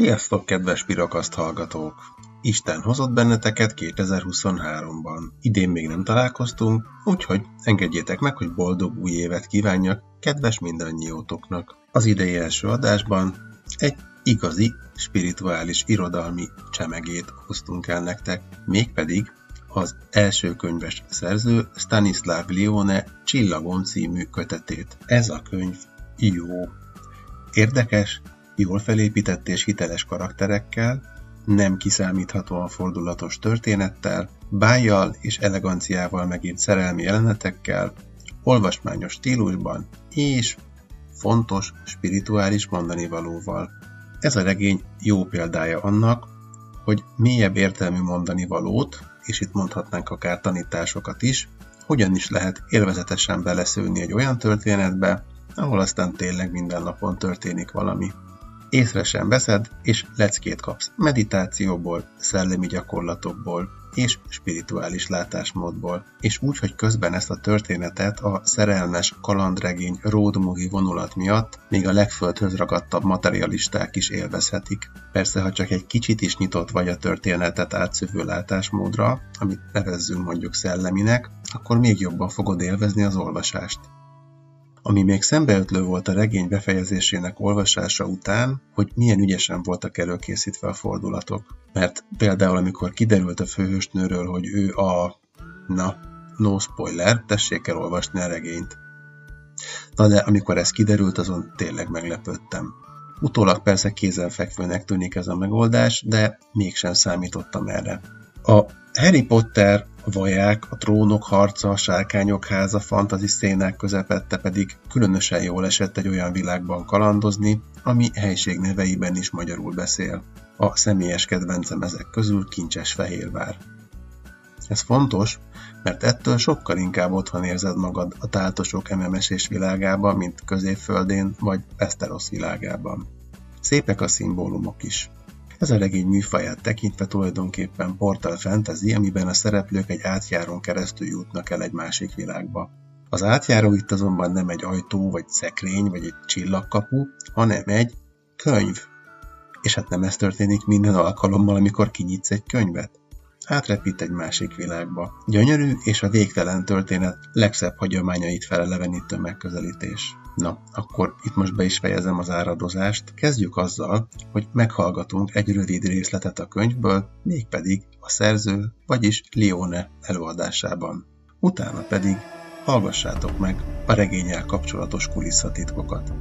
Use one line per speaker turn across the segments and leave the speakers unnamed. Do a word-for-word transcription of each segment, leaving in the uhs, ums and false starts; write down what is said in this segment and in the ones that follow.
Sziasztok, kedves Pirakaszt hallgatók! Isten hozott benneteket kétezer-huszonháromban. Idén még nem találkoztunk, úgyhogy engedjétek meg, hogy boldog új évet kívánjak kedves mindannyiótoknak. Az idei első adásban egy igazi, spirituális irodalmi csemegét hoztunk el nektek, mégpedig az első könyves szerző Stanislav Lione Csillagom című kötetét. Ez a könyv jó. Érdekes, jól felépített és hiteles karakterekkel, nem kiszámíthatóan fordulatos történettel, bájjal és eleganciával megírt szerelmi jelenetekkel, olvasmányos stílusban és fontos, spirituális mondanivalóval. Ez a regény jó példája annak, hogy mélyebb értelmű mondanivalót, és itt mondhatnánk akár tanításokat is, hogyan is lehet élvezetesen beleszőni egy olyan történetbe, ahol aztán tényleg minden napon történik valami. Észre sem veszed, és leckét kapsz meditációból, szellemi gyakorlatokból és spirituális látásmódból, és úgy, hogy közben ezt a történetet a szerelmes kalandregény road movie vonulat miatt még a legföldhöz ragadtabb materialisták is élvezhetik. Persze, ha csak egy kicsit is nyitott vagy a történetet átszövő látásmódra, amit nevezzünk mondjuk szelleminek, akkor még jobban fogod élvezni az olvasást. Ami még szembeötlő volt a regény befejezésének olvasása után, hogy milyen ügyesen voltak előkészítve a fordulatok. Mert például amikor kiderült a főhősnőről, hogy ő a... na, no spoiler, tessék elolvasni a regényt. Na de amikor ez kiderült, azon tényleg meglepődtem. Utólag persze kézenfekvőnek tűnik ez a megoldás, de mégsem számítottam erre. A Harry Potter, a vaják, a trónok harca, a sárkányok háza fantasy szénák közepette pedig különösen jól esett egy olyan világban kalandozni, ami helység neveiben is magyarul beszél. A személyes kedvencem ezek közül Kincsesfehérvár. Ez fontos, mert ettől sokkal inkább otthon érzed magad a táltosok em em es-és világában, mint Középföldén vagy Westeros világában. Szépek a szimbólumok is. Ez a regény műfaját tekintve tulajdonképpen portal fantasy, amiben a szereplők egy átjárón keresztül jutnak el egy másik világba. Az átjáró itt azonban nem egy ajtó, vagy szekrény, vagy egy csillagkapu, hanem egy könyv. És hát nem ez történik minden alkalommal, amikor kinyitsz egy könyvet. Átrepít egy másik világba. Gyönyörű és a végtelen történet legszebb hagyományait felelevenítő megközelítés. Na, akkor itt most be is fejezem az áradozást. Kezdjük azzal, hogy meghallgatunk egy rövid részletet a könyvből, mégpedig a szerző, vagyis Lione előadásában. Utána pedig hallgassátok meg a regénnyel kapcsolatos kulisszatitkokat.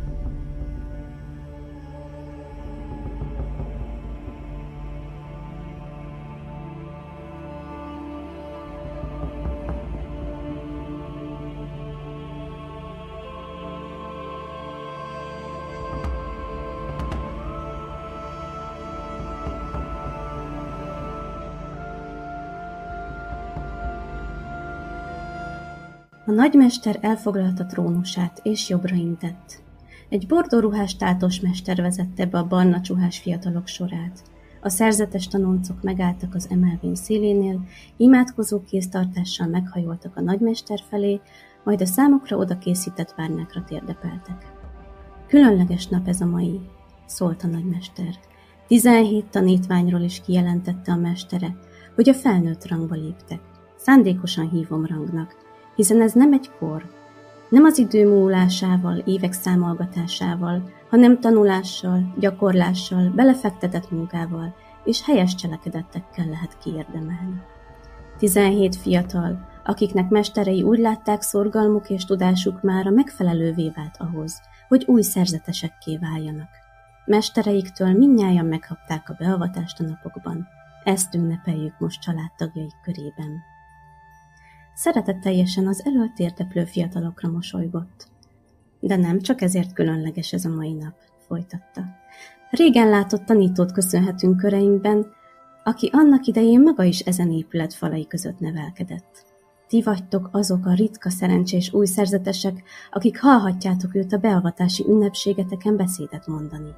A nagymester elfoglalta trónusát, és jobbra intett. Egy bordóruhás tátos mester vezette be a barna csuhás fiatalok sorát. A szerzetes tanoncok megálltak az emelvény szélénél, imádkozó kéztartással meghajoltak a nagymester felé, majd a számukra oda készített várnákra térdepeltek. Különleges nap ez a mai, szólt a nagymester. Tizenhét tanítványról is kijelentette a mestere, hogy a felnőtt rangba léptek. Szándékosan hívom rangnak, hiszen ez nem egy kor, nem az idő múlásával, évek számolgatásával, hanem tanulással, gyakorlással, belefektetett munkával és helyes cselekedettekkel lehet kiérdemelni. Tizenhét fiatal, akiknek mesterei úgy látták, szorgalmuk és tudásuk mára megfelelővé vált ahhoz, hogy új szerzetesekké váljanak. Mestereiktől mindnyájan megkapták a beavatást a napokban, ezt ünnepeljük most családtagjaik körében. Szeretetteljesen az elölt érdeklő fiatalokra mosolygott. De nem csak ezért különleges ez a mai nap, folytatta. Régen látott tanítót köszönhetünk köreinkben, aki annak idején maga is ezen épület falai között nevelkedett. Ti vagytok azok a ritka szerencsés új szerzetesek, akik hallhatjátok őt a beavatási ünnepségeteken beszédet mondani.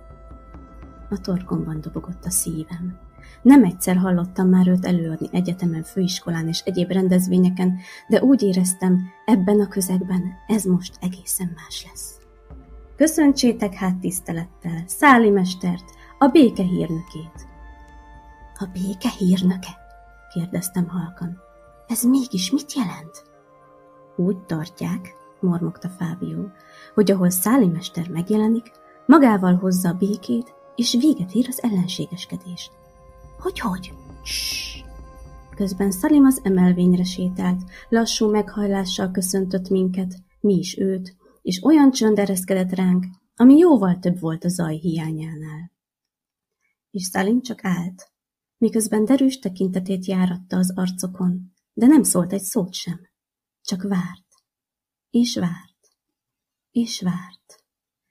A torkomban dobogott a szívem. Nem egyszer hallottam már őt előadni egyetemen, főiskolán és egyéb rendezvényeken, de úgy éreztem, ebben a közegben ez most egészen más lesz. Köszöntsétek hát tisztelettel Száli mestert, a béke hírnökét. A béke hírnöke? Kérdeztem halkan. Ez mégis mit jelent? Úgy tartják, mormogta Fábio, hogy ahol Száli mester megjelenik, magával hozza a békét, és véget ér az ellenségeskedés. Hogy-hogy? Ssss! Közben Szalim az emelvényre sétált, lassú meghajlással köszöntött minket, mi is őt, és olyan csönd ereszkedett ránk, ami jóval több volt a zaj hiányánál. És Szalim csak állt, miközben derűs tekintetét járatta az arcokon, de nem szólt egy szót sem, csak várt, és várt, és várt.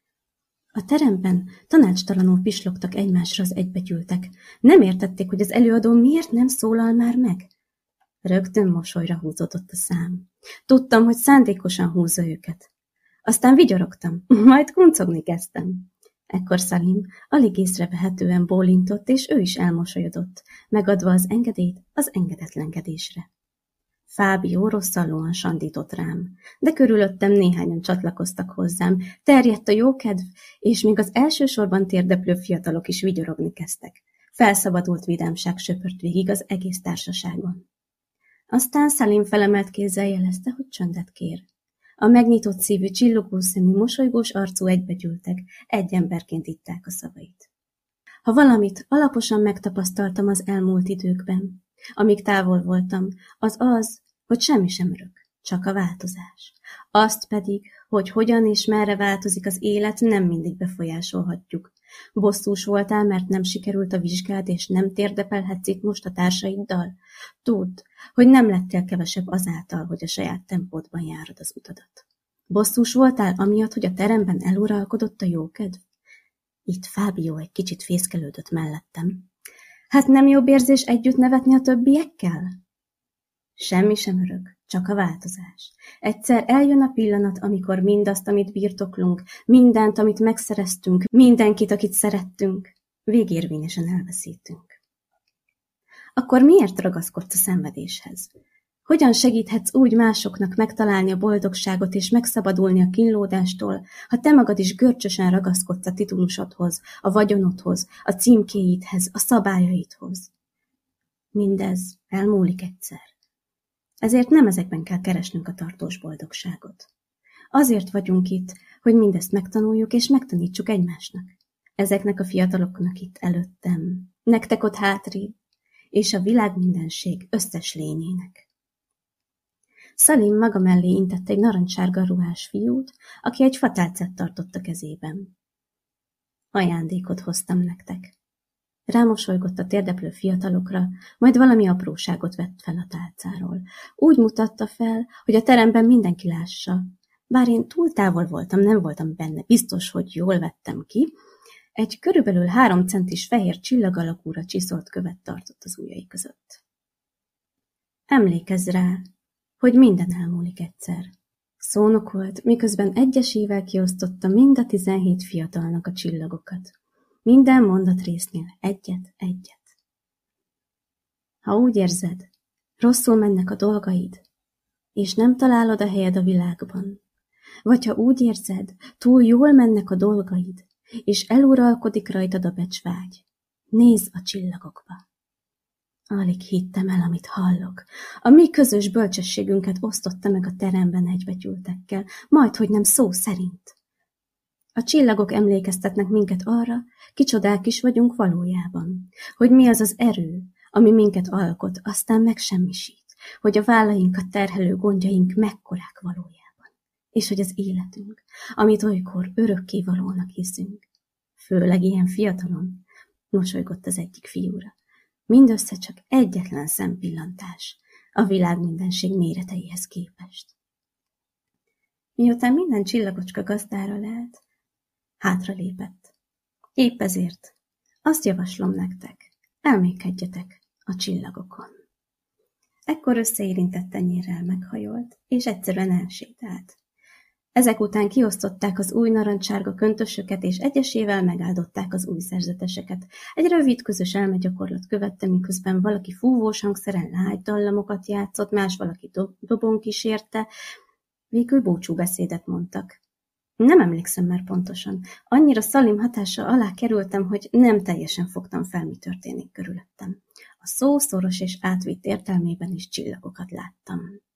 A teremben tanácstalanul pislogtak egymásra az egybegyűltek. Nem értették, hogy az előadó miért nem szólal már meg. Rögtön mosolyra húzódott a szám. Tudtam, hogy szándékosan húzza őket. Aztán vigyorogtam, majd kuncogni kezdtem. Ekkor Szalim alig észrevehetően bólintott, és ő is elmosolyodott, megadva az engedélyt az engedetlenkedésre. Fábio rosszallóan sandított rám, de körülöttem néhányan csatlakoztak hozzám, terjedt a jókedv, és még az elsősorban térdeplő fiatalok is vigyorogni kezdtek. Felszabadult vidámság söpört végig az egész társaságon. Aztán Szalim felemelt kézzel jelezte, hogy csöndet kér. A megnyitott szívű, csillogó szemű, mosolygós arcú egybegyűltek, egy emberként itták a szavait. Ha valamit alaposan megtapasztaltam az elmúlt időkben, amíg távol voltam, az az, hogy semmi sem örök, csak a változás. Azt pedig, hogy hogyan és merre változik az élet, nem mindig befolyásolhatjuk. Bosszús voltál, mert nem sikerült a vizsgád, és nem térdepelhetsz itt most a társaiddal? Tudd, hogy nem lettél kevesebb azáltal, hogy a saját tempódban járod az utadat. Bosszús voltál amiatt, hogy a teremben eluralkodott a jókedv? Itt Fábio egy kicsit fészkelődött mellettem. Hát nem jobb érzés együtt nevetni a többiekkel? Semmi sem örök, csak a változás. Egyszer eljön a pillanat, amikor mindazt, amit birtoklunk, mindent, amit megszereztünk, mindenkit, akit szerettünk, végérvényesen elveszítünk. Akkor miért ragaszkodsz a szenvedéshez? Hogyan segíthetsz úgy másoknak megtalálni a boldogságot és megszabadulni a kínlódástól, ha te magad is görcsösen ragaszkodsz a titulusodhoz, a vagyonodhoz, a címkéidhez, a szabályaidhoz? Mindez elmúlik egyszer. Ezért nem ezekben kell keresnünk a tartós boldogságot. Azért vagyunk itt, hogy mindezt megtanuljuk és megtanítsuk egymásnak. Ezeknek a fiataloknak itt előttem, nektek ott hátrébb, és a világ mindenség összes lényének. Szalim maga mellé intett egy narancssárga ruhás fiút, aki egy fatálcát tartott a kezében. Ajándékot hoztam nektek. Rámosolygott a térdeplő fiatalokra, majd valami apróságot vett fel a tálcáról. Úgy mutatta fel, hogy a teremben mindenki lássa. Bár én túl távol voltam, nem voltam benne biztos, hogy jól vettem ki. Egy körülbelül három centis fehér csillag alakúra csiszolt követ tartott az ujjai között. Emlékezz rá, hogy minden elmúlik egyszer. Szónokolt, miközben egyesével kiosztotta mind a tizenhét fiatalnak a csillagokat. Minden mondatrésznél egyet-egyet. Ha úgy érzed, rosszul mennek a dolgaid, és nem találod a helyed a világban, vagy ha úgy érzed, túl jól mennek a dolgaid, és eluralkodik rajtad a becsvágy, nézz a csillagokba. Alig hittem el, amit hallok. A mi közös bölcsességünket osztotta meg a teremben egybegyűltekkel, majdhogy nem szó szerint. A csillagok emlékeztetnek minket arra, kicsodák is vagyunk valójában, hogy mi az az erő, ami minket alkot, aztán megsemmisít, hogy a vállainkat terhelő gondjaink mekkorák valójában, és hogy az életünk, amit olykor örökkévalónak hiszünk, főleg ilyen fiatalon, mosolygott az egyik fiúra, mindössze csak egyetlen szempillantás a világ mindenség méreteihez képest. Miután minden csillagocska gazdára lelt, hátralépett. Épp ezért azt javaslom nektek, elmékedjetek a csillagokon. Ekkor összeérintett tenyérrel meghajolt, és egyszerűen elsétált. Ezek után kiosztották az új narancsárga köntösöket, és egyesével megáldották az új szerzeteseket. Egy rövid közös elmegyakorlat követte, miközben valaki fúvós hangszeren lágy dallamokat játszott, más valaki do- dobon kísérte, végül búcsúbeszédet mondtak. Nem emlékszem már pontosan. Annyira Szalim hatása alá kerültem, hogy nem teljesen fogtam fel, mi történik körülöttem. A szó szoros és átvitt értelmében is csillagokat láttam.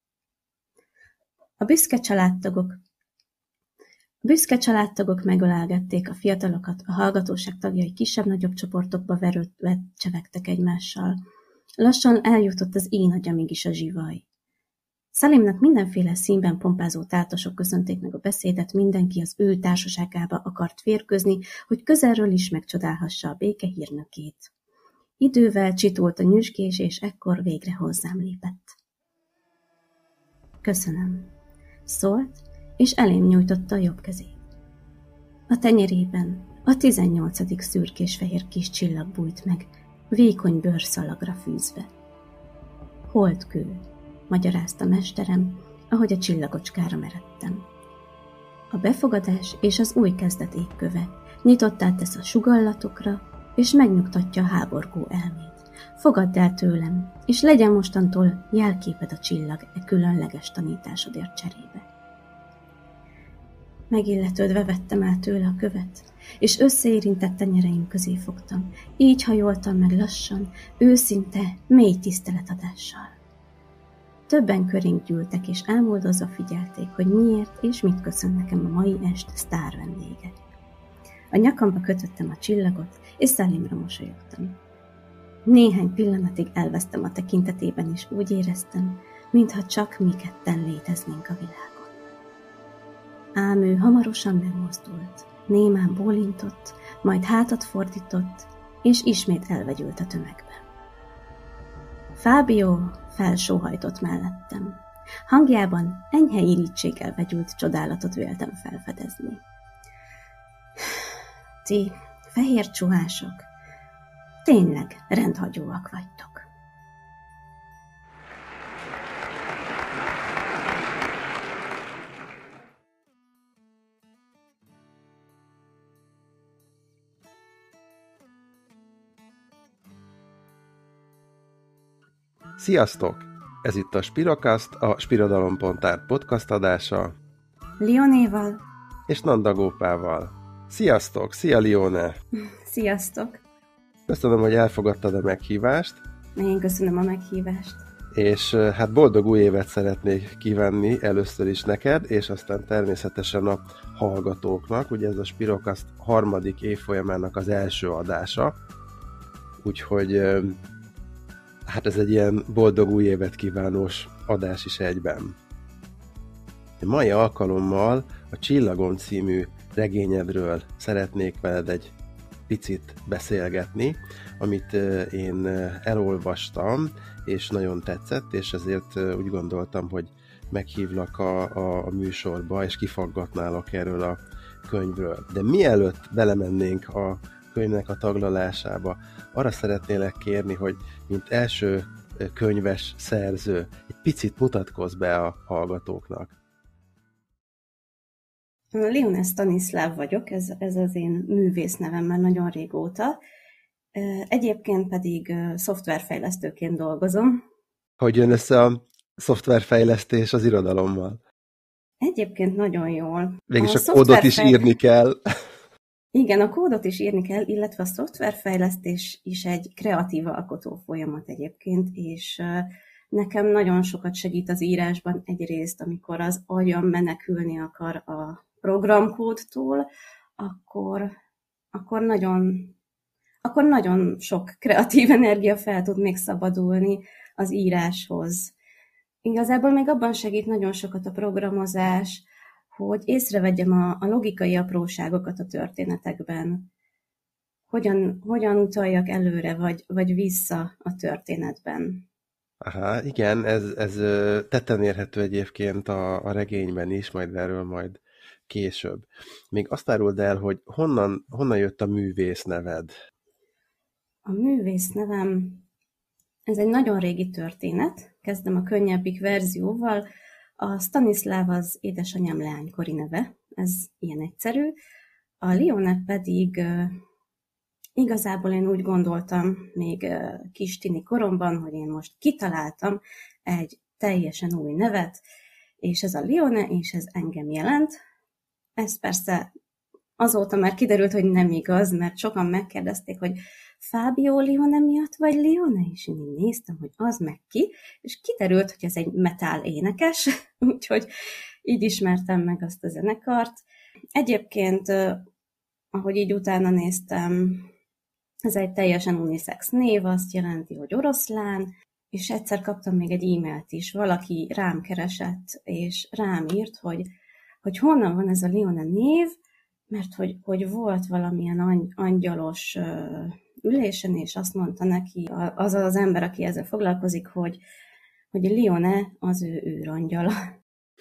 A büszke családtagok A büszke családtagok megölelgették a fiatalokat, a hallgatóság tagjai kisebb-nagyobb csoportokba verődve csevegtek egymással. Lassan eljutott az én agyamig is a zsivaj. Szalimnak mindenféle színben pompázó táltosok köszönték meg a beszédet, mindenki az ő társaságába akart férkőzni, hogy közelről is megcsodálhassa a béke hírnökét. Idővel csitult a nyüzsgés, és ekkor végre hozzám lépett. Köszönöm, szólt, és elém nyújtotta a jobb kezét. A tenyerében a tizennyolcadik szürkés-fehér kis csillag bújt meg, vékony bőrszalagra fűzve. Holdkő, magyarázta mesterem, ahogy a csillagocskára meredtem. A befogadás és az új kezdet égköve nyitottá tesz a sugallatokra, és megnyugtatja a háborgó elmét. Fogadd el tőlem, és legyen mostantól jelképed a csillag e különleges tanításodért cserébe. Megilletődve vettem el tőle a követ, és összeérintett tenyereim közé fogtam. Így hajoltam meg lassan, őszinte, mély tiszteletadással. Többen körénk gyűltek, és ámuldozva figyelték, hogy miért és mit köszön nekem a mai est sztár vendége. A nyakamba kötöttem a csillagot, és Szalimra mosolyogtam. Néhány pillanatig elvesztem a tekintetében, és úgy éreztem, mintha csak mi ketten léteznénk a világon. Ám ő hamarosan megmozdult, némán bólintott, majd hátat fordított, és ismét elvegyült a tömegbe. Fábio felsóhajtott mellettem. Hangjában enyhe irítséggel vegyült csodálatot véltem felfedezni. Ti, fehér csuhások, tényleg rendhagyóak vagytok.
Sziasztok! Ez itt a Spirokast, a Spirodalom pont art podcast adása.
Lionéval.
És Nanda Gópával. Sziasztok! Szia, Lione!
Sziasztok!
Köszönöm, hogy elfogadtad a meghívást.
Én köszönöm a meghívást.
És hát boldog új évet szeretnék kívánni először is neked, és aztán természetesen a hallgatóknak. Ugye ez a Spirokast harmadik évfolyamának az első adása. Úgyhogy hát ez egy ilyen boldog új évet kívánós adás is egyben. A mai alkalommal a Csillagon című regényedről szeretnék veled egy picit beszélgetni, amit én elolvastam, és nagyon tetszett, és ezért úgy gondoltam, hogy meghívlak a, a, a műsorba, és kifaggatnálok erről a könyvről. De mielőtt belemennénk a könyvnek a taglalásába, arra szeretnélek kérni, hogy mint első könyves szerző egy picit mutatkozz be a hallgatóknak.
Lione Stanislav vagyok, ez, ez az én művész nevem már nagyon régóta. Egyébként pedig szoftverfejlesztőként dolgozom.
Hogy jön össze a szoftverfejlesztés az irodalommal?
Egyébként nagyon jól.
Végülis a, a kódot is írni kell.
Igen, a kódot is írni kell, illetve a szoftverfejlesztés is egy kreatív alkotó folyamat egyébként, és nekem nagyon sokat segít az írásban egyrészt, amikor az agyam menekülni akar a programkódtól, akkor, akkor, nagyon, akkor nagyon sok kreatív energia fel tud még szabadulni az íráshoz. Igazából még abban segít nagyon sokat a programozás, hogy észrevegyem a, a logikai apróságokat a történetekben, hogyan, hogyan utaljak előre, vagy, vagy vissza a történetben.
Aha, igen, ez, ez tetten érhető egyébként a, a regényben is, majd erről majd később. Még azt áruld el, hogy honnan, honnan jött a művész neved?
A művész nevem, ez egy nagyon régi történet, kezdem a könnyebbik verzióval. A Stanislav az édesanyám leánykori neve, ez ilyen egyszerű. A Lione pedig uh, igazából én úgy gondoltam még uh, kis tini koromban, hogy én most kitaláltam egy teljesen új nevet, és ez a Lione, és ez engem jelent. ez persze azóta már kiderült, hogy nem igaz, mert sokan megkérdezték, hogy Fábio Lione miatt vagy Lione? És én így néztem, hogy az meg ki, és kiderült, hogy ez egy metal énekes, úgyhogy így ismertem meg azt a zenekart. Egyébként, ahogy így utána néztem, ez egy teljesen unisex név, azt jelenti, hogy oroszlán, és egyszer kaptam még egy e-mailt is, valaki rám keresett, és rám írt, hogy, hogy honnan van ez a Lione név, mert hogy, hogy volt valamilyen angyalos ülésen, és azt mondta neki az az ember, aki ezzel foglalkozik, hogy, hogy Lione az ő űrangyala.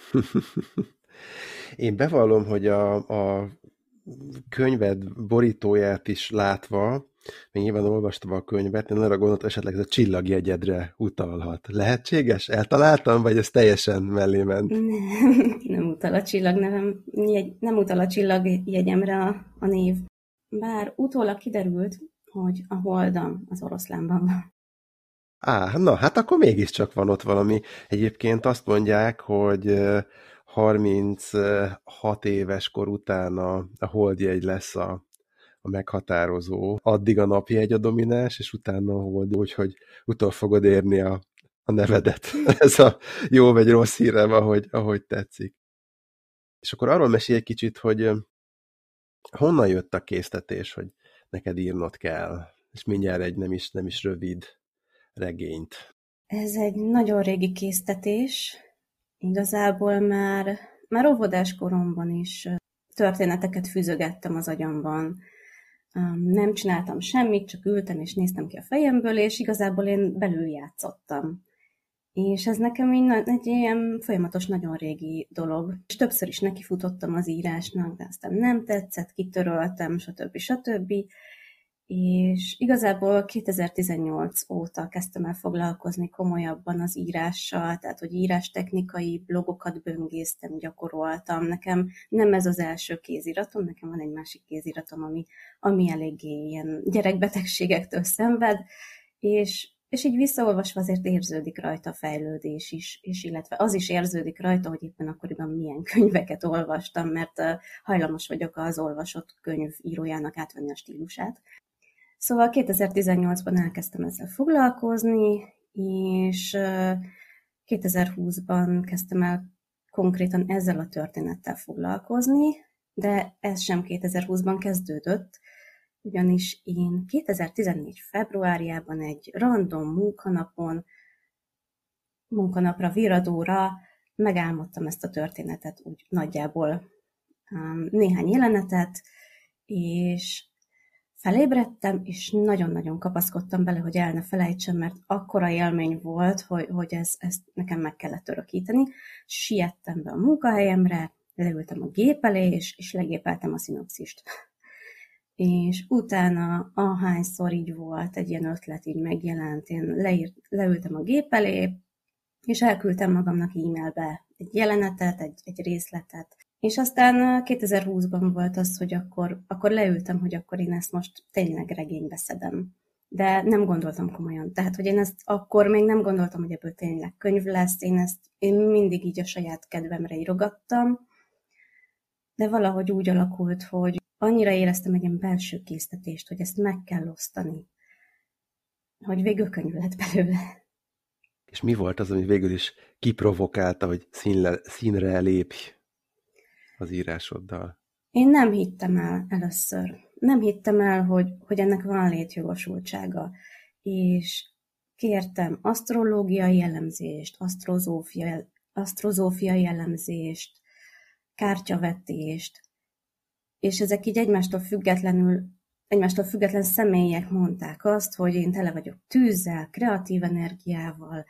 Én bevallom, hogy a, a könyved borítóját is látva, még nyilván olvastam a könyvet, én arra gondoltam, esetleg ez a csillagjegyedre utalhat. Lehetséges? Eltaláltam, vagy ez teljesen mellé ment?
Nem, nem utal a csillagnevem, nem utal a csillagjegyemre a, a név. Bár utólag kiderült, hogy a holdam az oroszlánban van.
Á, na, hát akkor mégiscsak van ott valami. Egyébként azt mondják, hogy harminchat éves kor után a, a holdjegy lesz a, a meghatározó. Addig a napjegy a domináns, és utána a hold, úgyhogy utol fogod érni a, a nevedet. Ez a jó vagy rossz hírem, ahogy, ahogy tetszik. És akkor arról mesélj egy kicsit, hogy honnan jött a késztetés, hogy neked írnod kell, és mindjárt egy nem is, nem is rövid regényt.
Ez egy nagyon régi késztetés. Igazából már, már óvodás koromban is történeteket fűzögettem az agyamban. Nem csináltam semmit, csak ültem és néztem ki a fejemből, és igazából én belül játszottam. És ez nekem egy ilyen folyamatos, nagyon régi dolog. És többször is nekifutottam az írásnak, de aztán nem tetszett, kitöröltem, stb. stb. És igazából kétezer-tizennyolc óta kezdtem el foglalkozni komolyabban az írással, tehát hogy írástechnikai blogokat böngésztem, gyakoroltam. Nekem nem ez az első kéziratom, nekem van egy másik kéziratom, ami, ami eléggé ilyen gyerekbetegségektől szenved, és, és így visszaolvasva azért érződik rajta a fejlődés is, és illetve az is érződik rajta, hogy éppen akkoriban milyen könyveket olvastam, mert hajlamos vagyok az olvasott könyv írójának átvenni a stílusát. Szóval kétezer-tizennyolcban elkezdtem ezzel foglalkozni, és kétezer-húszban kezdtem el konkrétan ezzel a történettel foglalkozni, de ez sem kétezer-húszban kezdődött, ugyanis én kétezer-tizennégy februárjában egy random munkanapon, munkanapra, viradóra megálmodtam ezt a történetet, úgy nagyjából néhány jelenetet, és felébredtem, és nagyon-nagyon kapaszkodtam bele, hogy el ne felejtsem, mert akkora élmény volt, hogy, hogy ez, ezt nekem meg kellett örökíteni. Siettem be a munkahelyemre, leültem a gép elé, és, és legépeltem a szinopszist. És utána, ahányszor így volt, egy ilyen ötlet így megjelent, én leírt, leültem a gép elé, és elküldtem magamnak e-mailbe egy jelenetet, egy, egy részletet. És aztán kétezer-húszban volt az, hogy akkor, akkor leültem, hogy akkor én ezt most tényleg regénybe szedem. De nem gondoltam komolyan. Tehát, hogy én ezt akkor még nem gondoltam, hogy ebből tényleg könyv lesz. Én ezt én mindig így a saját kedvemre írogattam. De valahogy úgy alakult, hogy annyira éreztem egy ilyen belső késztetést, hogy ezt meg kell osztani. Hogy végül könyv lett belőle.
És mi volt az, ami végül is kiprovokálta, hogy színle, színre lépj az írásoddal?
Én nem hittem el először. Nem hittem el, hogy, hogy ennek van létjogosultsága. És kértem asztrológiai elemzést, asztrozófia, asztrozófiai elemzést, kártyavetést, és ezek így egymástól függetlenül, egymástól független személyek mondták azt, hogy én tele vagyok tűzzel, kreatív energiával,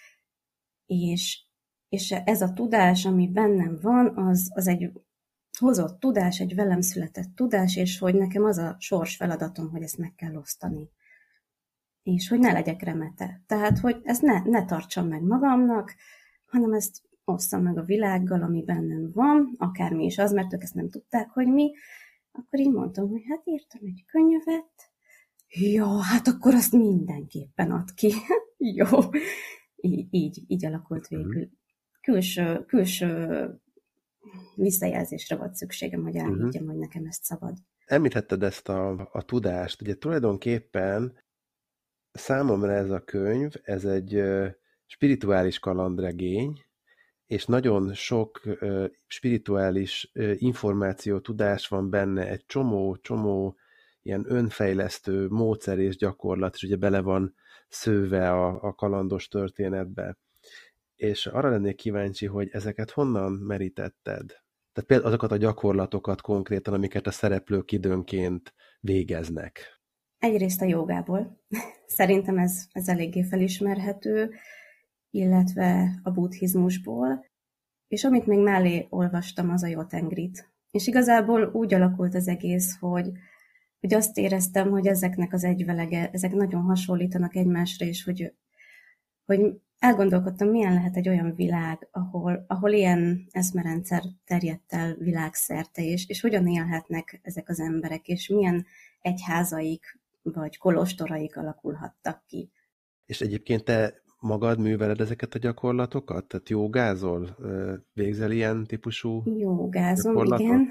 és, és ez a tudás, ami bennem van, az, az egy hozott tudás, egy velem született tudás, és hogy nekem az a sors feladatom, hogy ezt meg kell osztani. És hogy ne legyek remete. Tehát, hogy ezt ne, ne tartsam meg magamnak, hanem ezt osszam meg a világgal, ami bennem van, akármi is az, mert ők ezt nem tudták, hogy mi. Akkor így mondtam, hogy hát írtam egy könyvet. Ja, hát akkor azt mindenképpen ad ki. Jó. Így, így, így alakult végül. Külső, külső visszajelzésre volt szükségem, hogy elhiggyem,
Uh-huh.
hogy nekem ezt szabad.
Említetted ezt a, a tudást. Ugye tulajdonképpen számomra ez a könyv, ez egy uh, spirituális kalandregény, és nagyon sok uh, spirituális uh, információ, tudás van benne, egy csomó, csomó ilyen önfejlesztő módszer és gyakorlat, és ugye bele van szőve a, a kalandos történetbe. És arra lennék kíváncsi, hogy ezeket honnan merítetted? Tehát például azokat a gyakorlatokat konkrétan, amiket a szereplők időnként végeznek.
Egyrészt a jogából. Szerintem ez, ez eléggé felismerhető, illetve a buddhizmusból. És amit még mellé olvastam, az a Jotengrit. És igazából úgy alakult az egész, hogy, hogy azt éreztem, hogy ezeknek az egyvelege, ezek nagyon hasonlítanak egymásra, és hogy, hogy elgondolkodtam, milyen lehet egy olyan világ, ahol, ahol ilyen eszmerendszer terjedt el világszerte, és, és hogyan élhetnek ezek az emberek, és milyen egyházaik vagy kolostoraik alakulhattak ki.
És egyébként te magad műveled ezeket a gyakorlatokat? Tehát jogázol? Végzel ilyen típusú
Jogázom,
gyakorlatot?
igen.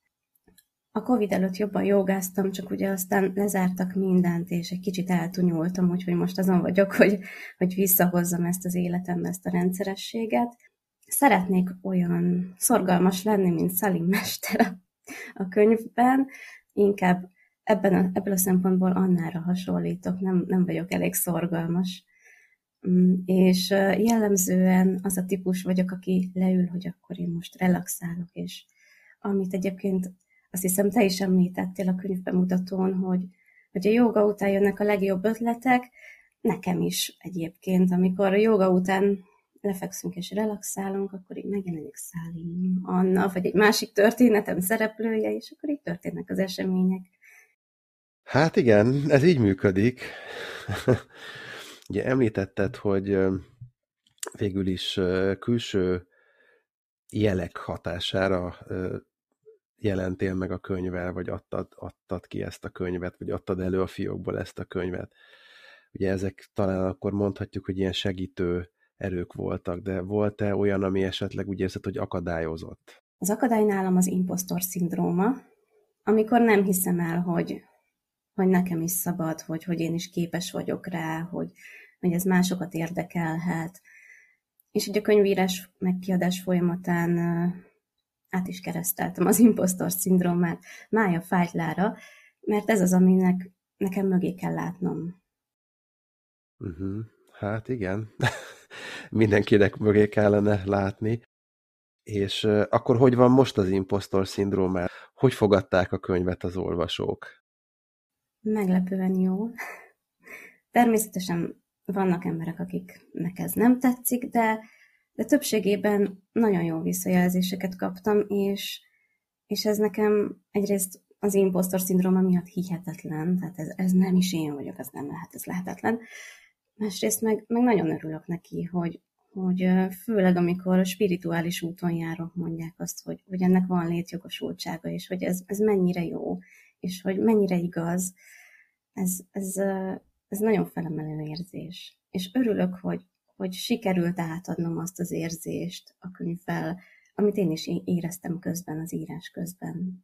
A Covid előtt jobban jogáztam, csak ugye aztán lezártak mindent, és egy kicsit eltunyultam, úgyhogy most azon vagyok, hogy, hogy visszahozzam ezt az életembe, ezt a rendszerességet. Szeretnék olyan szorgalmas lenni, mint Salim mester a könyvben, inkább ebben a, ebből a szempontból Annára hasonlítok, nem, nem vagyok elég szorgalmas. És jellemzően az a típus vagyok, aki leül, hogy akkor én most relaxálok, és amit egyébként azt hiszem te is említettél a könyvbemutatón, hogy, hogy a jóga után jönnek a legjobb ötletek, nekem is egyébként, amikor a jóga után lefekszünk és relaxálunk, akkor így megjelenik Salim, Anna, vagy egy másik történetem szereplője, és akkor így történnek az események.
Hát igen, ez így működik. Ugye említetted, hogy végül is külső jelek hatására jelentél meg a könyvvel, vagy adtad, adtad ki ezt a könyvet, vagy adtad elő a fiókból ezt a könyvet. Ugye ezek talán akkor mondhatjuk, hogy ilyen segítő erők voltak, de volt-e olyan, ami esetleg úgy érzed, hogy akadályozott?
Az akadály nálam az impostor szindróma, amikor nem hiszem el, hogy, hogy nekem is szabad, hogy, hogy én is képes vagyok rá, hogy, hogy ez másokat érdekelhet. És ugye a könyvírás meg kiadás folyamatán át is kereszteltem az impostor szindrómát Mája Fájtlára, mert ez az, aminek nekem mögé kell látnom.
Uh-huh. Hát igen, mindenkinek mögé kellene látni. És uh, akkor hogy van most az impostor szindrómát? Hogy fogadták a könyvet az olvasók?
Meglepően jó. Természetesen vannak emberek, akiknek ez nem tetszik, de, de többségében nagyon jó visszajelzéseket kaptam, és, és ez nekem egyrészt az impostor szindróma miatt hihetetlen, tehát ez, ez nem is én vagyok, ez nem lehet, ez lehetetlen. Másrészt meg, meg nagyon örülök neki, hogy, hogy főleg amikor a spirituális úton járok, mondják azt, hogy, hogy ennek van létjogosultsága, és hogy ez, ez mennyire jó, és hogy mennyire igaz. Ez, ez, ez nagyon felemelő érzés. És örülök, hogy, hogy sikerült átadnom azt az érzést a könyvvel, amit én is éreztem közben, az írás közben.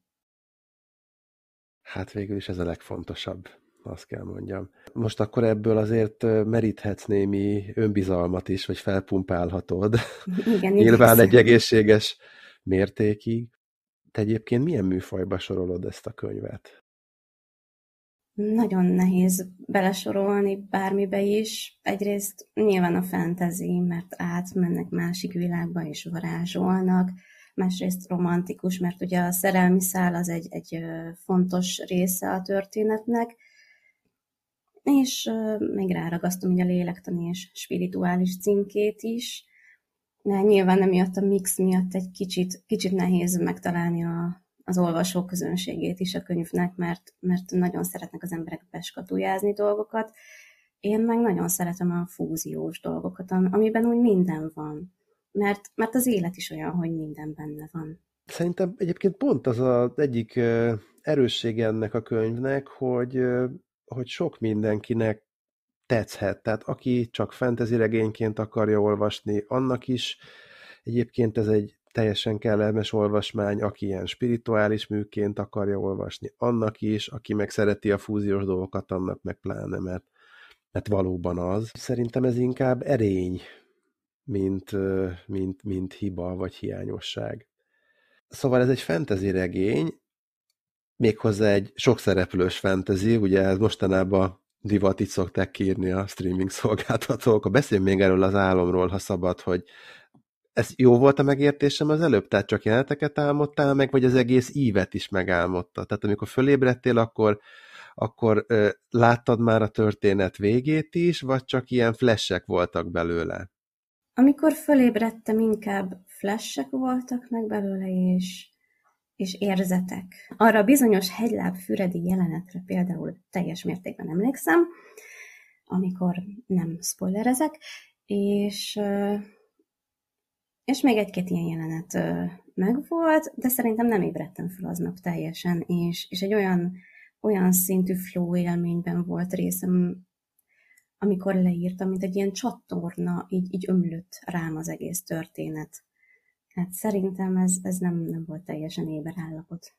Hát végül is ez a legfontosabb, azt kell mondjam. Most akkor ebből azért meríthetsz némi önbizalmat is, vagy felpumpálhatod.
Igen,
Nyilván egy egészséges mértékig. Te egyébként milyen műfajba sorolod ezt a könyvet?
Nagyon nehéz belesorolni bármibe is. Egyrészt nyilván a fantasy, mert átmennek másik világba és varázsolnak. Másrészt romantikus, mert ugye a szerelmi szál az egy, egy fontos része a történetnek. És még ráragasztom ugye a lélektani és spirituális címkét is. De nyilván emiatt a mix miatt egy kicsit, kicsit nehéz megtalálni a az olvasó közönségét is a könyvnek, mert, mert nagyon szeretnek az emberek beskatujázni dolgokat. Én meg nagyon szeretem a fúziós dolgokat, amiben úgy minden van. Mert, mert az élet is olyan, hogy minden benne van.
Szerintem egyébként pont az az egyik erőssége ennek a könyvnek, hogy, hogy sok mindenkinek tetszhet. Tehát aki csak fantasy regényként akarja olvasni, annak is egyébként ez egy teljesen kellemes olvasmány, aki ilyen spirituális műként akarja olvasni, annak is, aki meg szereti a fúziós dolgokat, annak meg pláne, mert, mert valóban az. Szerintem ez inkább erény, mint, mint, mint hiba vagy hiányosság. Szóval ez egy fantasy regény, méghozzá egy sokszereplős fantasy, ugye ez mostanában divat, így szokták írni a streaming szolgáltatók. Beszéljünk még erről az álomról, ha szabad, hogy ez jó volt a megértésem az előbb? Tehát csak jeleneteket álmodtál meg, vagy az egész ívet is megálmodta? Tehát amikor fölébredtél, akkor, akkor ö, láttad már a történet végét is, vagy csak ilyen flashek voltak belőle?
Amikor fölébredtem, inkább flashek voltak meg belőle, és, és érzetek. Arra a bizonyos hegyláb-füredi jelenetre például teljes mértékben emlékszem, amikor nem spoilerezek, és... És még egy-két ilyen jelenet ö, megvolt, de szerintem nem ébredtem fel aznap teljesen, és, és egy olyan, olyan szintű flow élményben volt részem, amikor leírtam, mint egy ilyen csatorna, így, így ömlött rám az egész történet. Hát szerintem ez, ez nem, nem volt teljesen éber állapot.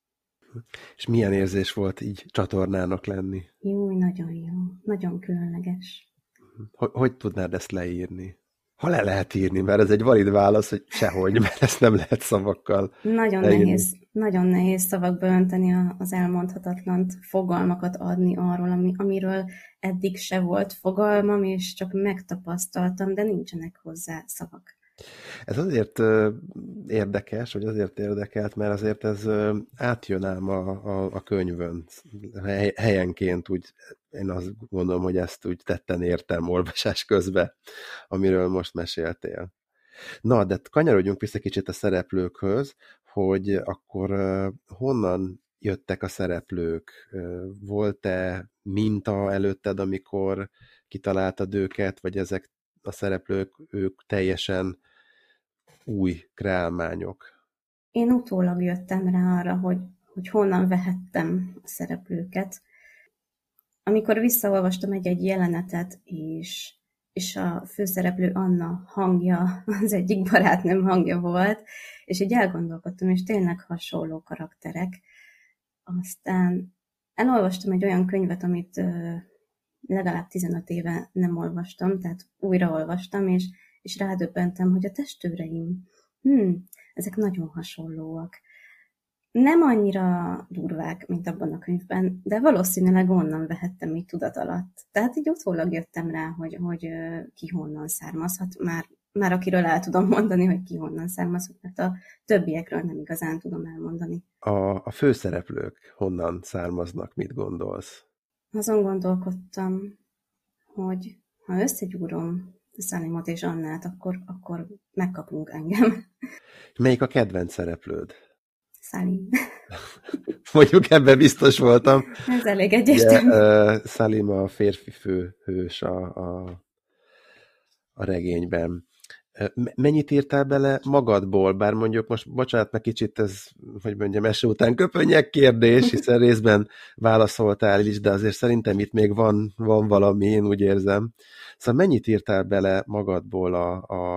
És milyen érzés volt így csatornának lenni?
Jó, nagyon jó, nagyon különleges.
Hogy, hogy tudnád ezt leírni? Ha le lehet írni, mert ez egy valid válasz, hogy sehogy, mert ezt nem lehet szavakkal
Nagyon
leírni.
nehéz, nagyon nehéz szavakba önteni az elmondhatatlant, fogalmakat adni arról, ami, amiről eddig se volt fogalmam, és csak megtapasztaltam, de nincsenek hozzá szavak.
Ez azért ö, érdekes, vagy azért érdekelt, mert azért ez ö, átjön ám a, a, a könyvön hely, helyenként, úgy én azt gondolom, hogy ezt úgy tetten értem olvasás közben, amiről most meséltél. Na, de kanyarodjunk vissza kicsit a szereplőkhöz, hogy akkor ö, honnan jöttek a szereplők? Volt-e minta előtted, amikor kitaláltad őket, vagy ezek a szereplők, ők teljesen új kreálmányok?
Én utólag jöttem rá arra, hogy, hogy honnan vehettem a szereplőket. Amikor visszaolvastam egy-egy jelenetet, és, és a főszereplő Anna hangja az egyik barátnőm hangja volt, és így elgondolkodtam, és tényleg hasonló karakterek. Aztán elolvastam egy olyan könyvet, amit legalább tizenöt éve nem olvastam, tehát újraolvastam, és, és rádöbbentem, hogy a testőreim, hmm, ezek nagyon hasonlóak. Nem annyira durvák, mint abban a könyvben, de valószínűleg onnan vehettem így tudat alatt. Tehát így utólag jöttem rá, hogy, hogy ki honnan származhat. Már, már akiről el tudom mondani, hogy ki honnan származhat, mert a többiekről nem igazán tudom elmondani.
A, a főszereplők honnan származnak, mit gondolsz?
Azon gondolkodtam, hogy ha összegyúrom Salimot és Annát, akkor, akkor megkapunk engem.
Melyik a kedvenc szereplőd?
Salim.
Mondjuk ebben biztos voltam.
Ez elég egyértelmű.
Uh, Salim a férfi főhős a, a, a regényben. Mennyit írtál bele magadból? Bár mondjuk most, bocsánat, meg kicsit ez, hogy mondjam, eső után köpönnyek kérdés, hiszen részben válaszoltál is, de azért szerintem itt még van, van valami, én úgy érzem. Szóval mennyit írtál bele magadból a, a,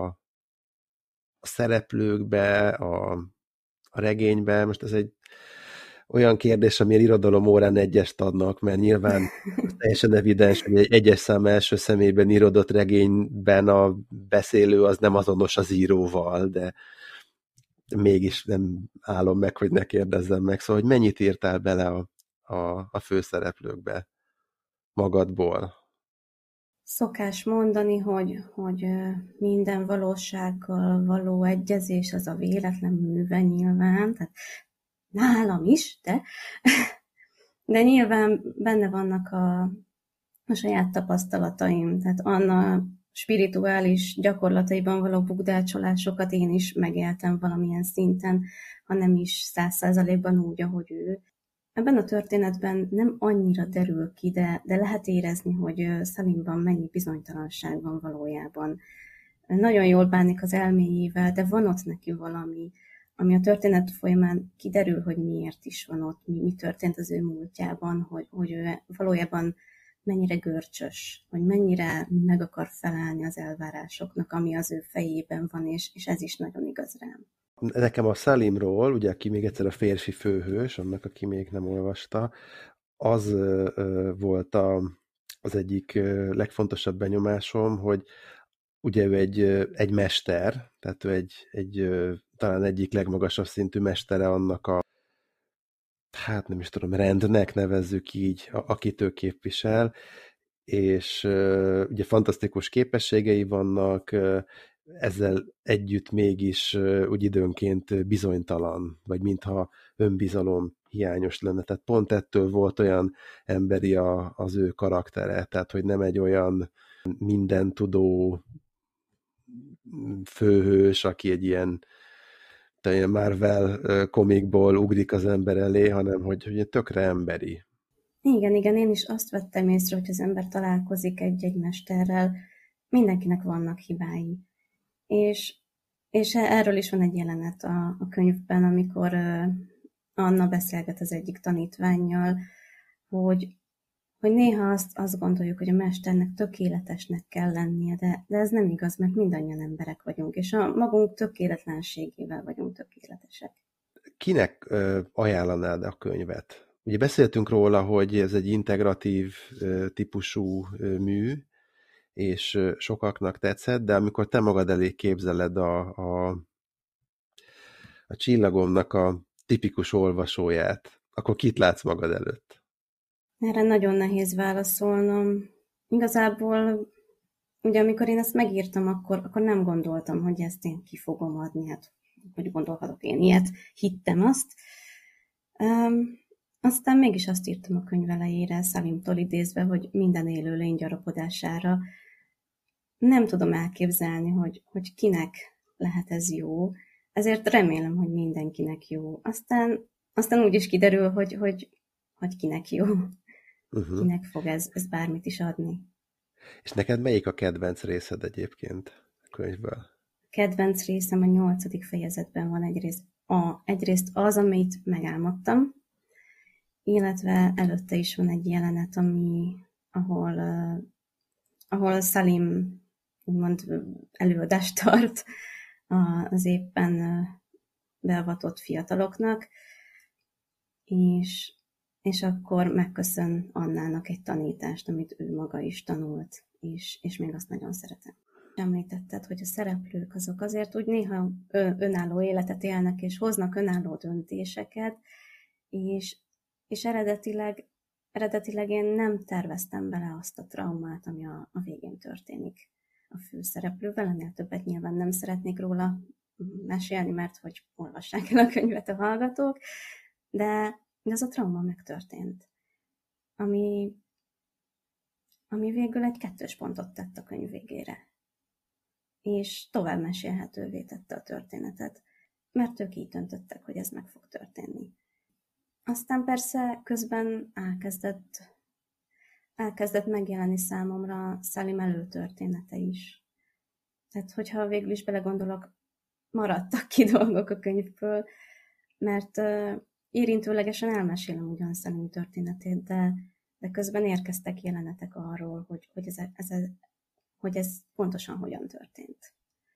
a szereplőkbe, a, a regénybe? Most ez egy olyan kérdés, amire irodalom órán egyest adnak, mert nyilván teljesen evidens, hogy egy egyes szám első személyben írodott regényben a beszélő az nem azonos az íróval, de mégis nem állom meg, hogy ne kérdezzem meg. Szóval, hogy mennyit írtál bele a, a, a főszereplőkbe magadból?
Szokás mondani, hogy, hogy minden valósággal való egyezés az a véletlen műve nyilván, tehát nálam is, de, de nyilván benne vannak a, a saját tapasztalataim, tehát Anna spirituális gyakorlataiban való bugdácsolásokat én is megéltem valamilyen szinten, ha nem is száz százalékban úgy, ahogy ő. Ebben a történetben nem annyira derül ki, de, de lehet érezni, hogy Salimban mennyi bizonytalanság van valójában. Nagyon jól bánik az elméjével, de van ott neki valami, ami a történet folyamán kiderül, hogy miért is van ott, mi, mi történt az ő múltjában, hogy, hogy ő valójában mennyire görcsös, hogy mennyire meg akar felelni az elvárásoknak, ami az ő fejében van, és, és ez is nagyon igaz rám.
Nekem a Salimról, ugye aki még egyszer a férfi főhős, annak aki még nem olvasta, az ö, ö, volt a, az egyik ö, legfontosabb benyomásom, hogy ugye ő egy, ö, egy mester, tehát ő egy, egy ö, talán egyik legmagasabb szintű mestere annak a, hát nem is tudom, rendnek nevezzük így, a, akit ő képvisel, és ö, ugye fantasztikus képességei vannak, ö, ezzel együtt mégis ö, úgy időnként bizonytalan, vagy mintha önbizalom hiányos lenne. Tehát pont ettől volt olyan emberi a, az ő karaktere, tehát hogy nem egy olyan mindentudó főhős, aki egy ilyen ilyen Marvel ö, komikból ugrik az ember elé, hanem hogy, hogy tökre emberi.
Igen, igen, én is azt vettem észre, hogy az ember találkozik egy-egy mesterrel, mindenkinek vannak hibái. És, és erről is van egy jelenet a, a könyvben, amikor uh, Anna beszélget az egyik tanítvánnyal, hogy, hogy néha azt, azt gondoljuk, hogy a mesternek tökéletesnek kell lennie, de, de ez nem igaz, mert mindannyian emberek vagyunk, és a magunk tökéletlenségével vagyunk tökéletesek.
Kinek ö, ajánlanád a könyvet? Ugye beszéltünk róla, hogy ez egy integratív ö, típusú ö, mű, és ö, sokaknak tetszett, de amikor te magad elé képzeled a, a, a Csillagomnak a tipikus olvasóját, akkor kit látsz magad előtt?
Erre nagyon nehéz válaszolnom. Igazából, ugye amikor én ezt megírtam, akkor, akkor nem gondoltam, hogy ezt én ki fogom adni, hát hogy gondolhatok én ilyet, hittem azt. Um, aztán mégis azt írtam a könyv elejére, Salimtól idézve, hogy minden élőlény gyarapodására. Nem tudom elképzelni, hogy, hogy kinek lehet ez jó, ezért remélem, hogy mindenkinek jó. Aztán, aztán úgy is kiderül, hogy, hogy, hogy kinek jó, uh-huh. Kinek fog ez, ez bármit is adni.
És neked melyik a kedvenc részed egyébként a könyvből?
Kedvenc részem a nyolcadik fejezetben van egyrészt, a, egyrészt az, amit megálmodtam, illetve előtte is van egy jelenet, ami, ahol, uh, ahol Salim úgymond előadást tart az éppen uh, beavatott fiataloknak, és, és akkor megköszön Annának egy tanítást, amit ő maga is tanult, és, és még azt nagyon szeretem. Említetted, hogy a szereplők azok azért úgy néha önálló életet élnek, és hoznak önálló döntéseket, és, és eredetileg, eredetileg én nem terveztem bele azt a traumát, ami a, a végén történik a főszereplővel. Ennél többet nyilván nem szeretnék róla mesélni, mert hogy olvassák el a könyvet a hallgatók, de ez a trauma megtörtént, ami, ami végül egy kettős pontot tett a könyv végére. És tovább mesélhetővé tette a történetet, mert ők így döntöttek, hogy ez meg fog történni. Aztán persze közben elkezdett, elkezdett megjelenni számomra Salim előtörténete is. Tehát, hogyha végül is belegondolok, maradtak ki dolgok a könyvből, mert uh, érintőlegesen elmesélem ugyan Salim történetét, de, de közben érkeztek jelenetek arról, hogy, hogy ez, ez, hogy ez pontosan hogyan történt.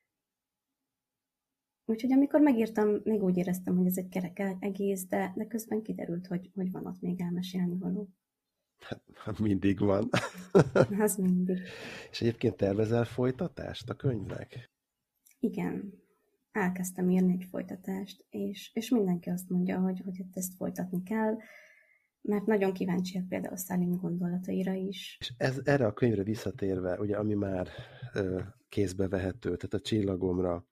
Úgyhogy amikor megírtam, még úgy éreztem, hogy ez egy kerek egész, de, de közben kiderült, hogy, hogy van ott még elmesélni való.
Hát mindig van.
Az mindig.
És egyébként tervezel folytatást a könyvnek?
Igen. Elkezdtem írni egy folytatást, és, és mindenki azt mondja, hogy, hogy ezt folytatni kell, mert nagyon kíváncsiak például Salim gondolataira is.
És ez, erre a könyvre visszatérve, ugye, ami már ö, kézbe vehető, tehát a Csillagomra,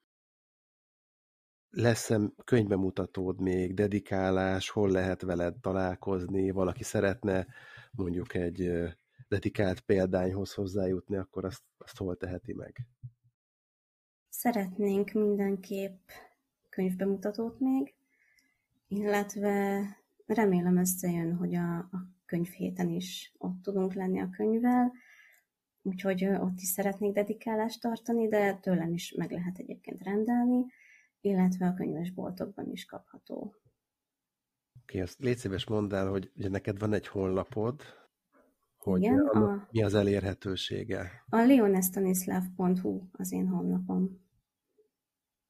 lesz-e könyvbemutatód még, dedikálás, hol lehet veled találkozni, valaki szeretne mondjuk egy ö, dedikált példányhoz hozzájutni, akkor azt, azt hol teheti meg?
Szeretnénk mindenképp könyvbemutatót még, illetve remélem összejön, hogy a, a könyvhéten is ott tudunk lenni a könyvvel, úgyhogy ott is szeretnék dedikálást tartani, de tőlem is meg lehet egyébként rendelni, illetve a könyvesboltokban is kapható.
Oké, azt légy szíves mondd el, hogy ugye neked van egy honlapod, hogy
igen,
a,
a,
mi az elérhetősége?
A leonestanislav pont hu az én honlapom.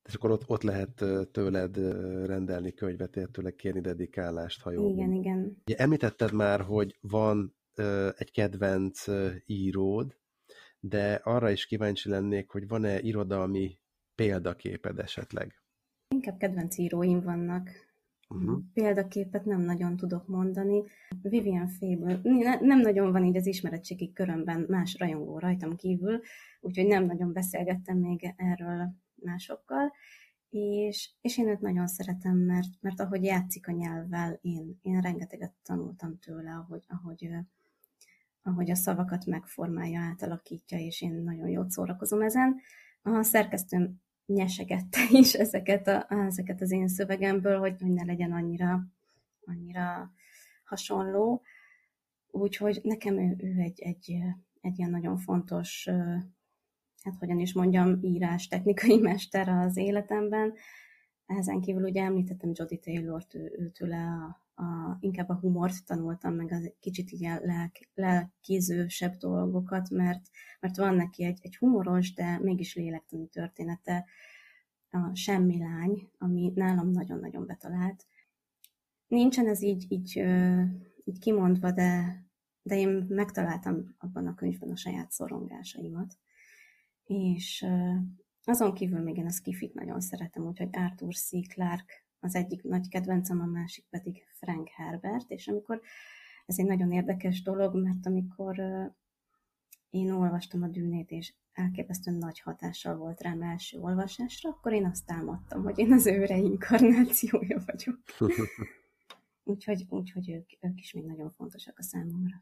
És akkor ott, ott lehet tőled rendelni könyvet, tőled kérni dedikálást, ha jól
Igen,
mondom.
igen.
Ugye említetted már, hogy van egy kedvenc íród, de arra is kíváncsi lennék, hogy van-e irodalmi példaképed esetleg?
Inkább kedvenc íróim vannak.
Uh-huh.
Példaképet nem nagyon tudok mondani. Vivian Fable, ne, nem nagyon van így az ismeretségi körömben más rajongó rajtam kívül, úgyhogy nem nagyon beszélgettem még erről másokkal, és, és én őt nagyon szeretem, mert, mert ahogy játszik a nyelvvel, én, én rengeteget tanultam tőle, ahogy, ahogy, ahogy a szavakat megformálja, átalakítja, és én nagyon jót szórakozom ezen. A szerkesztőm nyesegette is ezeket, a, ezeket az én szövegemből, hogy, hogy ne legyen annyira, annyira hasonló. Úgyhogy nekem ő, ő egy, egy, egy ilyen nagyon fontos, hát hogyan is mondjam, írás technikai mester az életemben. Ezen kívül ugye említettem Jodi Taylort, ő, őtőle a, a, inkább a humort tanultam, meg az kicsit ilyen lelk, lelkizősebb dolgokat, mert, mert van neki egy, egy humoros, de mégis lélektani története, a Semmi lány, ami nálam nagyon-nagyon betalált. Nincsen ez így, így, így kimondva, de, de én megtaláltam abban a könyvben a saját szorongásaimat. És azon kívül még én a skifit nagyon szeretem, úgyhogy Arthur C. Clarke az egyik nagy kedvencem, a másik pedig Frank Herbert, és amikor ez egy nagyon érdekes dolog, mert amikor én olvastam a Dűnét, és elképesztően nagy hatással volt rám első olvasásra, akkor én azt álmodtam, hogy én az ő reinkarnációja vagyok. úgyhogy úgyhogy ők, ők is még nagyon fontosak a számomra.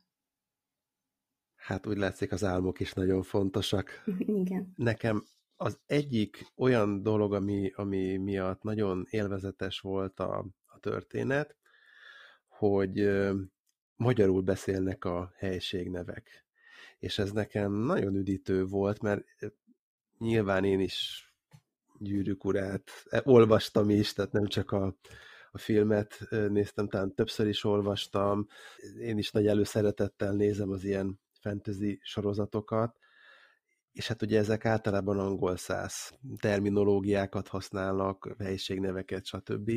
Hát úgy látszik, az álmok is nagyon fontosak.
Igen.
Nekem az egyik olyan dolog, ami, ami miatt nagyon élvezetes volt a, a történet, hogy ö, magyarul beszélnek a helységnevek. És ez nekem nagyon üdítő volt, mert nyilván én is Gyűrűk urát olvastam is, tehát nem csak a, a filmet néztem, talán többször is olvastam. Én is nagy előszeretettel nézem az ilyen fantasy sorozatokat, és hát ugye ezek általában angol száz terminológiákat használnak, helyiségneveket, stb.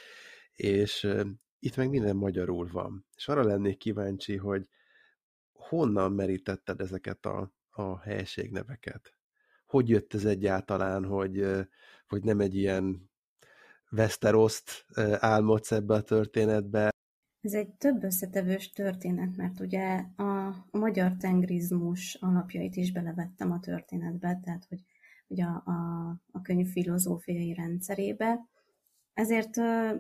És uh, itt meg minden magyarul van. És arra lennék kíváncsi, hogy honnan merítetted ezeket a, a helyiségneveket? Hogy jött ez egyáltalán, hogy, uh, hogy nem egy ilyen Westeroszt uh, álmodsz ebbe a történetbe?
Ez egy több összetevős történet, mert ugye a, a magyar tengrizmus alapjait is belevettem a történetbe, tehát hogy ugye a, a, a könyv filozófiai rendszerébe. Ezért,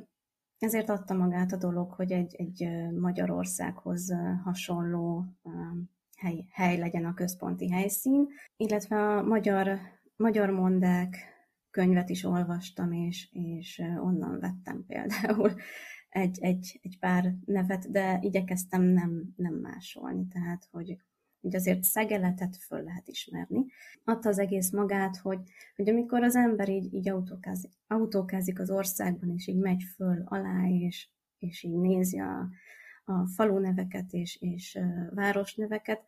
ezért adta magát a dolog, hogy egy, egy Magyarországhoz hasonló hely, hely legyen a központi helyszín, illetve a magyar, magyar mondák könyvet is olvastam, és, és onnan vettem például Egy, egy, egy pár nevet, de igyekeztem nem, nem másolni, tehát, hogy, hogy azért Szegeletet föl lehet ismerni. Adta az egész magát, hogy, hogy amikor az ember így, így autókázik, autókázik az országban, és így megy föl alá, és, és így nézi a, a faluneveket és, és városneveket,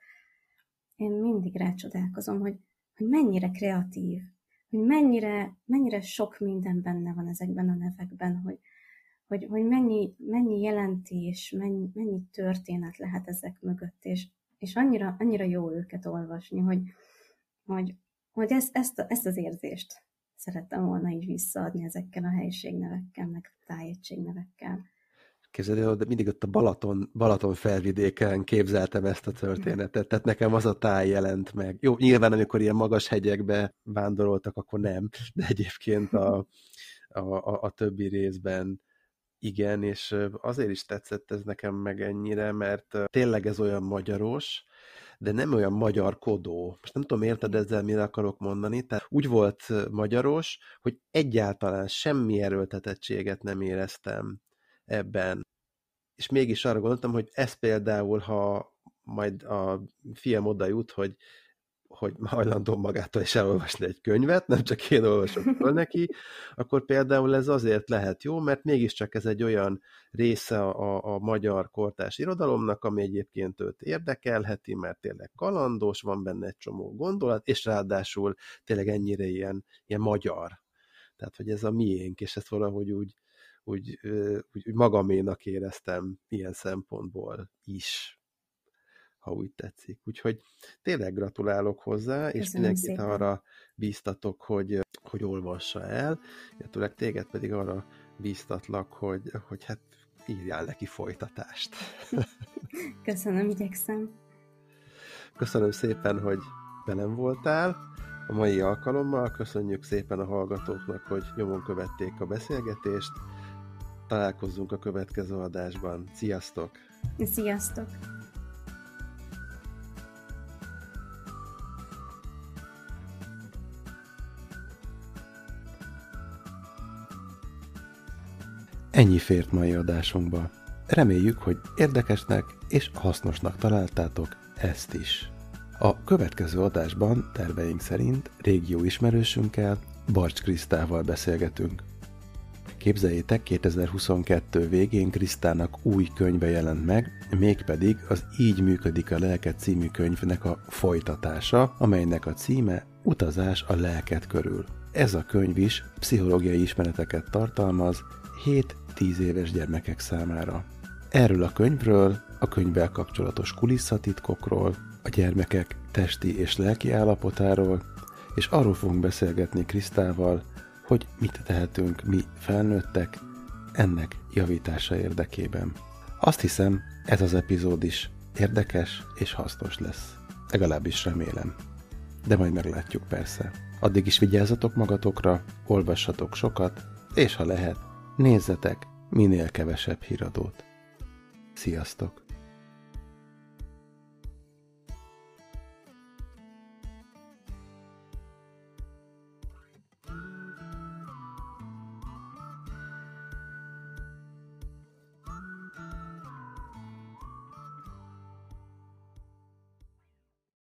én mindig rácsodálkozom, hogy, hogy mennyire kreatív, hogy mennyire, mennyire sok minden benne van ezekben a nevekben, hogy hogy, hogy mennyi, mennyi jelentés, mennyi, mennyi történet lehet ezek mögött, és, és annyira, annyira jó őket olvasni, hogy, hogy, hogy ezt, ezt, a, ezt az érzést szerettem volna így visszaadni ezekkel a helyiségnevekkel, meg tájegységnevekkel.
Képzeld, de mindig ott a Balaton, Balaton felvidéken képzeltem ezt a történetet, tehát nekem az a táj jelent meg. Jó, nyilván amikor ilyen magas hegyekbe vándoroltak, akkor nem, de egyébként a, a, a, a többi részben igen, és azért is tetszett ez nekem meg ennyire, mert tényleg ez olyan magyaros, de nem olyan magyarkodó. Most nem tudom, érted ezzel, mire akarok mondani. Tehát úgy volt magyaros, hogy egyáltalán semmi erőltetettséget nem éreztem ebben. És mégis arra gondoltam, hogy ez például, ha majd a fiam oda jut, hogy hogy hajlandó magától is elolvasni egy könyvet, nem csak én olvasom föl neki, akkor például ez azért lehet jó, mert mégiscsak ez egy olyan része a, a magyar kortárs irodalomnak, ami egyébként őt érdekelheti, mert tényleg kalandos, van benne egy csomó gondolat, és ráadásul tényleg ennyire ilyen, ilyen magyar. Tehát, hogy ez a miénk, és ezt valahogy úgy, úgy, úgy, úgy magaménak éreztem ilyen szempontból is, ha úgy tetszik. Úgyhogy tényleg gratulálok hozzá, és
Köszönöm
mindenkit
szépen.
arra bíztatok, hogy, hogy olvassa el, illetőleg téged pedig arra bíztatlak, hogy, hogy hát írjál neki folytatást.
Köszönöm, igyekszem.
Köszönöm szépen, hogy velem voltál a mai alkalommal. Köszönjük szépen a hallgatóknak, hogy nyomon követték a beszélgetést. Találkozzunk a következő adásban. Sziasztok!
Sziasztok!
Ennyi fért mai adásunkba. Reméljük, hogy érdekesnek és hasznosnak találtátok ezt is. A következő adásban terveink szerint régió ismerősünkkel, Barcs Krisztával beszélgetünk. Képzeljétek, kétezer-huszonkettő végén Krisztának új könyve jelent meg, mégpedig az Így működik a lelked című könyvnek a folytatása, amelynek a címe Utazás a lelked körül. Ez a könyv is pszichológiai ismereteket tartalmaz hét-tíz éves gyermekek számára. Erről a könyvről, a könyvvel kapcsolatos kulisszatitkokról, a gyermekek testi és lelki állapotáról, és arról fogunk beszélgetni Krisztával, hogy mit tehetünk mi felnőttek ennek javítása érdekében. Azt hiszem, ez az epizód is érdekes és hasznos lesz. Legalábbis remélem. De majd meglátjuk persze. Addig is vigyázzatok magatokra, olvassatok sokat, és ha lehet, nézzetek minél kevesebb híradót. Sziasztok!